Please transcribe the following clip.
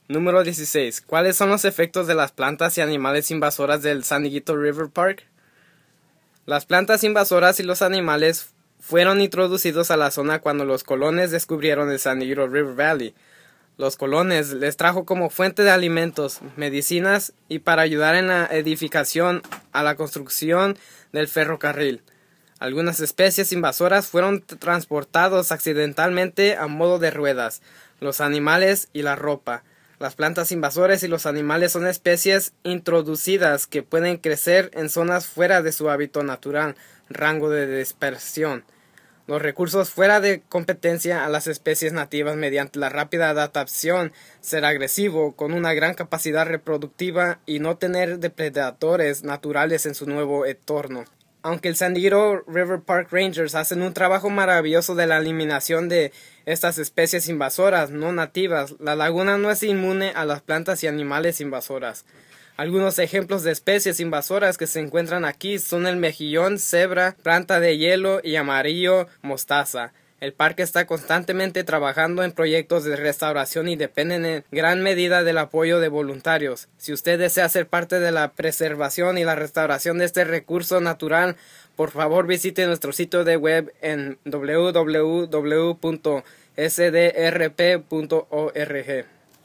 Número 16. ¿Cuáles son los efectos de las plantas y animales invasoras del San Dieguito River Park? Las plantas invasoras y los animales fueron introducidos a la zona cuando los colones descubrieron el San Dieguito River Valley. Los colones les trajo como fuente de alimentos, medicinas y para ayudar en la edificación a la construcción del ferrocarril. Algunas especies invasoras fueron transportados accidentalmente a modo de ruedas, los animales y la ropa. Las plantas invasoras y los animales son especies introducidas que pueden crecer en zonas fuera de su hábitat natural, rango de dispersión. Los recursos fuera de competencia a las especies nativas mediante la rápida adaptación, ser agresivo, con una gran capacidad reproductiva y no tener depredadores naturales en su nuevo entorno. Aunque el San Dieguito River Park Rangers hacen un trabajo maravilloso de la eliminación de estas especies invasoras no nativas, la laguna no es inmune a las plantas y animales invasoras. Algunos ejemplos de especies invasoras que se encuentran aquí son el mejillón, cebra, planta de hielo y amarillo mostaza. El parque está constantemente trabajando en proyectos de restauración y dependen en gran medida del apoyo de voluntarios. Si usted desea ser parte de la preservación y la restauración de este recurso natural, por favor visite nuestro sitio de web en www.sdrp.org.